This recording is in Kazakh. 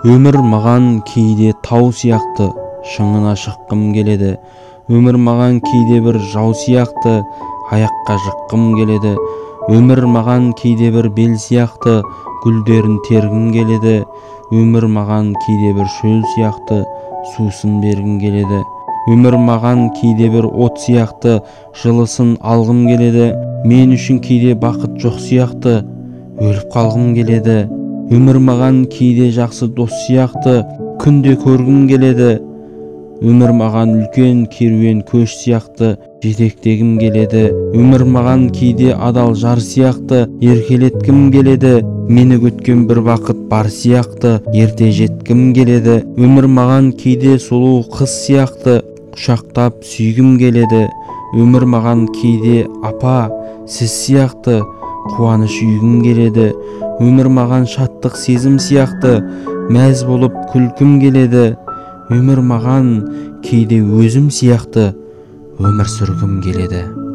Өмір маған кейде тау сияқты шыңына шыққым келеді. Өмір маған кейде бір жау сияқты аяққа жыққым келеді. Өмір маған кейде бір бел сияқты гүлдерін тергім келеді. Өмір маған кейде бір шөл сияқты сусын бергім келеді. Өмір маған кейде бір от сияқты жылысын алғым келеді. Мен үшін кейде бақыт жоқ сияқты өліп қалғым келеді. Өмір маған кейде жақсы дос сияқты күнде көргім келеді. Өмір маған үлкен керуен көш сияқты жетектегім келеді. Өмір маған кейде адал жар сияқты еркелеткім келеді. Мені күткен бір бақыт бар сияқты ерте жеткім келеді. Өмір маған кейде сұлу қыз сияқты құшақтап сүйгім келеді. Өмір маған кейде апа сіз сияқты қуаныш үйгім келеді. Өмір маған шаттық сезім сияқты мәз болып күлкім келеді. Өмір маған кейде өзім сияқты өмір сүргім келеді.